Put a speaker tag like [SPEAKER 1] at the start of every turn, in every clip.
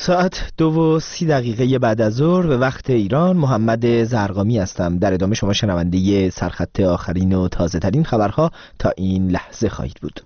[SPEAKER 1] ساعت 2:30 بعد از ظهر به وقت ایران. محمد زرقامی هستم. در ادامه شما شنونده سرخط آخرین و تازه ترین خبرها تا این لحظه خواهید بود.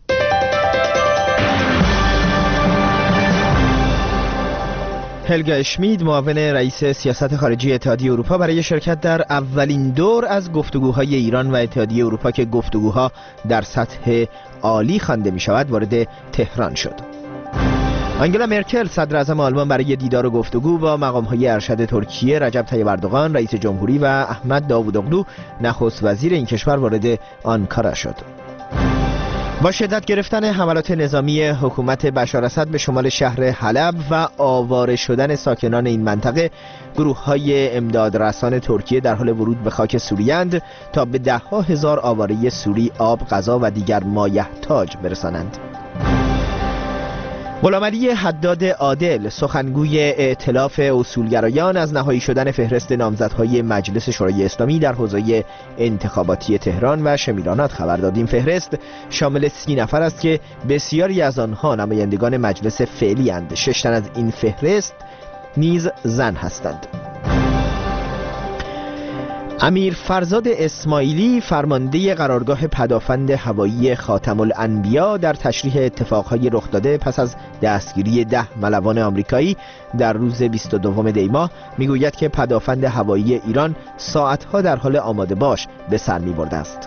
[SPEAKER 1] هلگا اشمید، معاون رئیس سیاست خارجی اتحادیه اروپا، برای شرکت در اولین دور از گفتگوهای ایران و اتحادیه اروپا که گفتگوها در سطح عالی خوانده می شود وارد تهران شد. آنگلا مرکل، صدر اعظم آلمان، برای دیدار و گفتگو با مقام‌های ارشد ترکیه، رجب طیب اردوغان رئیس جمهوری و احمد داوودوغلو نخست وزیر این کشور وارد آنکارا شد. با شدت گرفتن حملات نظامی حکومت بشار اسد به شمال شهر حلب و آواره شدن ساکنان این منطقه، گروه‌های امدادرسان ترکیه در حال ورود به خاک سوری‌اند تا به ده‌ها هزار آواره سوری آب، غذا و دیگر مایحتاج برسانند. غلامعلی حداد عادل، سخنگوی ائتلاف اصولگرایان، از نهایی شدن فهرست نامزدهای مجلس شورای اسلامی در حوزه انتخاباتی تهران و شمیرانات خبر داد. این فهرست شامل 30 نفر است که بسیاری از آنها نمایندگان مجلس فعلی اند. 6 تن از این فهرست نیز زن هستند. امیر فرزاد اسماعیلی، فرمانده قرارگاه پدافند هوایی خاتم الانبیا، در تشریح اتفاقهای رخ داده پس از دستگیری 10 ملوان آمریکایی در روز 22 دی ماه میگوید که پدافند هوایی ایران ساعتها در حال آماده باش به سر می‌برده است.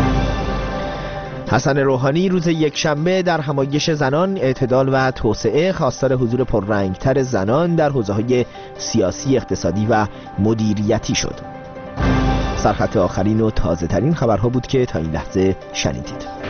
[SPEAKER 1] حسن روحانی روز یکشنبه در همایش زنان، اعتدال و توسعه خواستار حضور پررنگتر زنان در حوزه‌های سیاسی، اقتصادی و مدیریتی شد. سرخط آخرین و تازه ترین خبرها بود که تا این لحظه شنیدید.